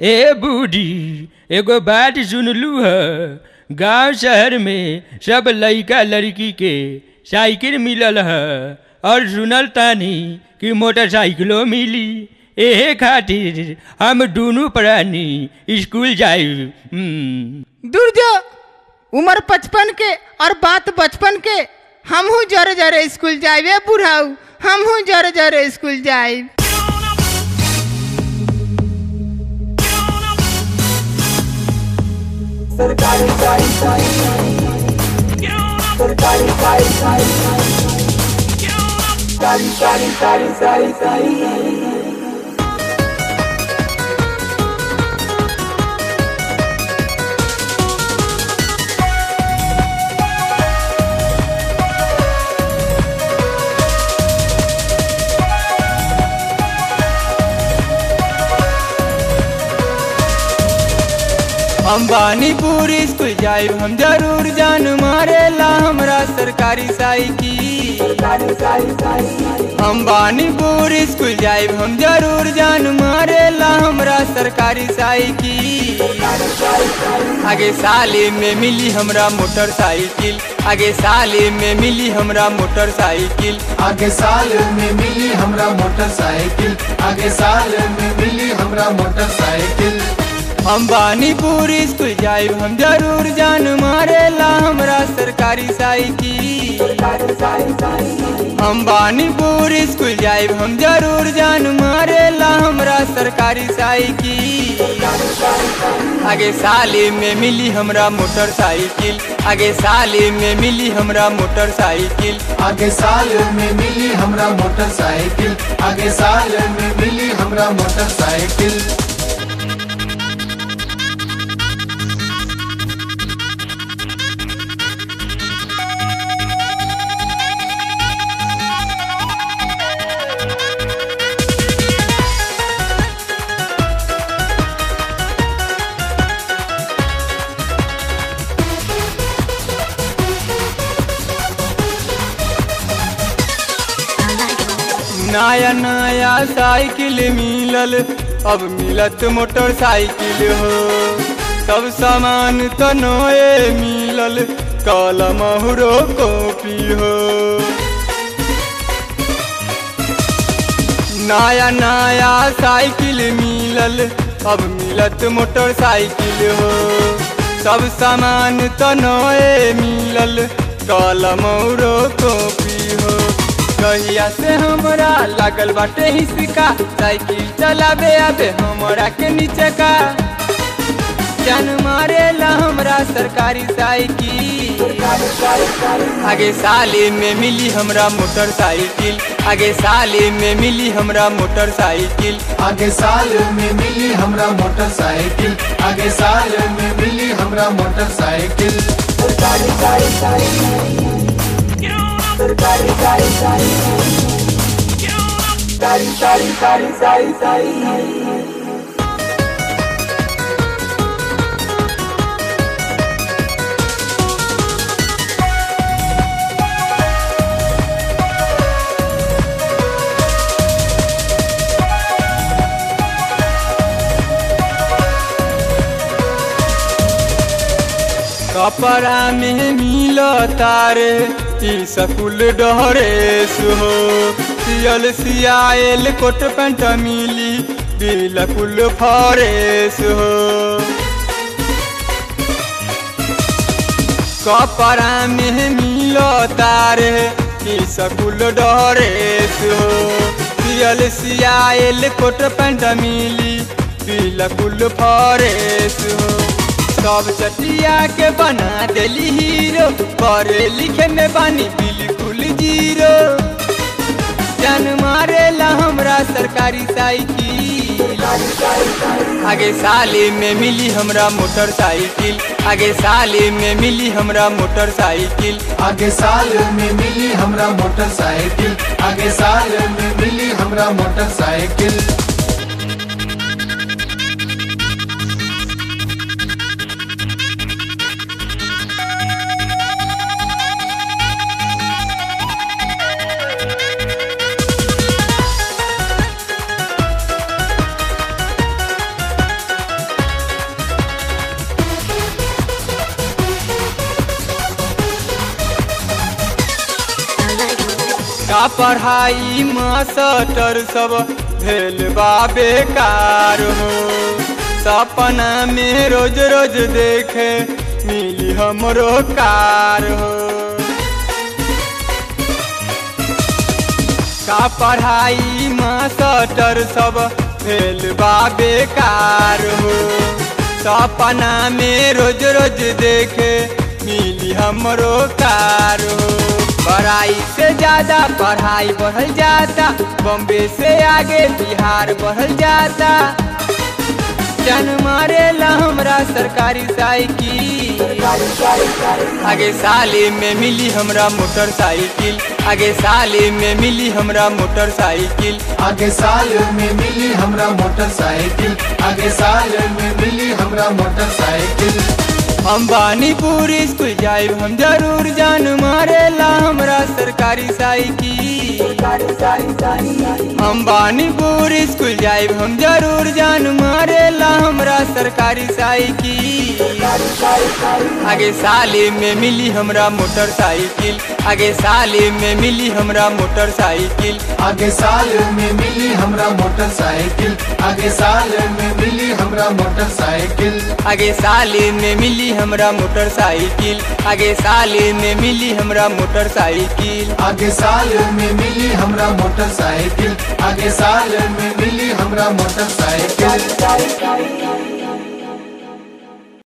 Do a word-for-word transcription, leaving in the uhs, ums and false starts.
ए बूढ़ी एगो बात सुनलू ह। गांव शहर में सब लइका लड़की के साइकिल मिलल ह और सुनल तानी कि मोटरसाइकिलो मिली। एहे खातिर हम दोनों प्राणी स्कूल जाइब। दूर जो उम्र पचपन के और बात बचपन के। हमहू जरे जरे स्कूल जाइबे बुढ़ाऊ, हमहू जरे जरे स्कूल जाइब। सरकारी साई साई सरकारी साई साई साई साई साई साई साई अंबानीपुर स्कूल जाइब हम जरूर जान मारेला हमरा सरकारी साइकिल। अंबानीपुर स्कूल जाइब हम जरूर जान मारेला हमरा सरकारी साइकिल। आगे साले में मिली हमरा मोटरसाइकिल, आगे साले में मिली हमरा मोटरसाइकिल, आगे साल में मिली हमरा मोटरसाइकिल, आगे साल में मिली हमरा मोटरसाइकिल। अंबानीपुर स्कूल जाइब हम जरूर जान मारेला हमरा सरकारी साइकिल। अंबानीपुर स्कूल जाइब हम जरूर जान मारेला हमरा सरकारी साइकिल। आगे साले में मिली हमरा मोटरसाइकिल, आगे साले में मिली हमरा मोटरसाइकिल, आगे साल में मिली हमरा मोटरसाइकिल, आगे साल में मिली हमरा मोटरसाइकिल। नया नया साइकिल मिलल अब मिलत मोटरसाइकिल हो। सब सामान तो नए मिलल कलम हुरो कॉपी हो। नया नया साइकिल मिलल अब मिलत मोटरसाइकिल हो। सब सामान तो नए मिलल कलम हुरो कॉपी हो। कहिया से हमरा लागल बाटे हिस्सा साइकिल चलावे आबे हमरा के नीचे का। जान मारेला हमरा सरकारी साइकिल। आगे साले में मिली हमरा मोटरसाइकिल, आगे साले में मिली हमरा मोटरसाइकिल, आगे साल में मिली हमरा मोटरसाइकिल, आगे साल में मिली हमरा मोटरसाइकिल। सरकारी साई साई सरकारी साई साई साई साई साई साई कपड़ा में मिलो तारे ई स्कूल ड्रेस हो। सियल सियाएल कोट पैंट मिली बिल्कुल फ्रेश हो। कपड़ा में मिलो तारे ई स्कूल ड्रेस हो। सियल सियाएल कोट पैंट मिली बिल्कुल फ्रेश हो। सब चटिया के बना देली हीरो, पढ़े लिखे में बानी बिल्कुल जीरो। जान मारेला हमरा सरकारी साइकिल। आगे साले में मिली हमरा मोटरसाइकिल, आगे साले में मिली हमरा मोटरसाइकिल, आगे साल में मिली हमरा मोटरसाइकिल, आगे साल में मिली हमरा मोटरसाइकिल। पढ़ाई मास्टर सब भेल बा बेकार हो सपना में रोज रोज देखे मिली हमरो कार हो का पढ़ाई मास्टर सब भेल बा बेकार हो सपना में रोज रोज देखे मिली हमरो कार हो पढ़ाई से ज्यादा पढ़ाई बढ़ल जाता बॉम्बे से आगे बिहार बढ़ल जाता जन मारेला हमरा सरकारी साइकिल आगे साले में मिली हमरा मोटरसाइकिल आगे साले में मिली हमरा मोटरसाइकिल आगे साल में मिली हमरा मोटरसाइकिल आगे साल में मिली हमरा मोटरसाइकिल हम बानीपुर स्कूल जाइब हम जरूर जान मारेला हमरा सरकारी साइकिल हम बानीपुर स्कूल जाइब हम जरूर जान मारेला हमरा सरकारी साइकिल आगे साले में मिली हमरा मोटरसाइकिल आगे साले में मिली हमरा मोटरसाइकिल आगे साल में मिली हमरा मोटरसाइकिल आगे साल में मिली हमरा मोटरसाइकिल आगे साले में मिली हमरा मोटरसाइकिल आगे साले में मिली हमरा मोटरसाइकिल आगे साल में मिली हमरा मोटरसाइकिल आगे साल में मिली हमरा मोटरसाइकिल